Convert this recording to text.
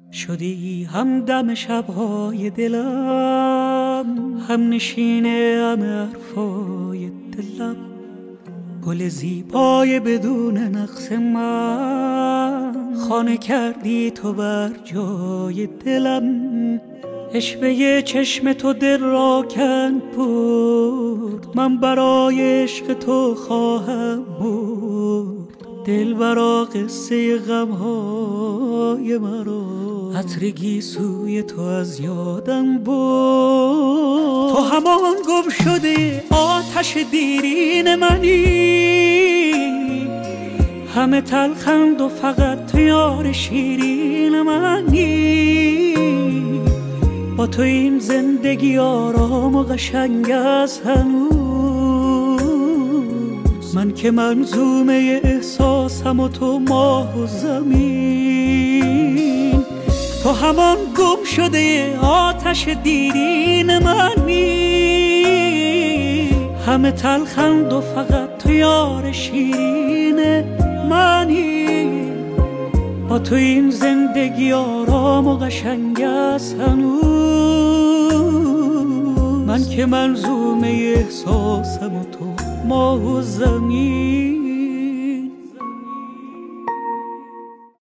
شدی همدم شب‌های دلم، هم نشین همه حرفای دلم، گل زیبای بدون نقص من، خانه کردی تو بر جای دلم. عشوه چشم تو دل را کند برد، من برای عشق تو خواهم برد. دل برا قصه غمهای مرا، عطر گیسوی تو از یادم برد. تو همان گم شده آتش دیرین منی، همه تلخند و فقط تو یار شیرین منی. با تو این زندگی آرام و قشنگ است هنوز، من که منظومه احساسم و تو ماه و زمین. تو همان گم شده آتش دیرین منی، همه تلخند و فقط تو یار شیرین منی. با تو این زندگی آرام و قشنگ است هنوز، من که منظومه احساسم و تو ماه و زمین.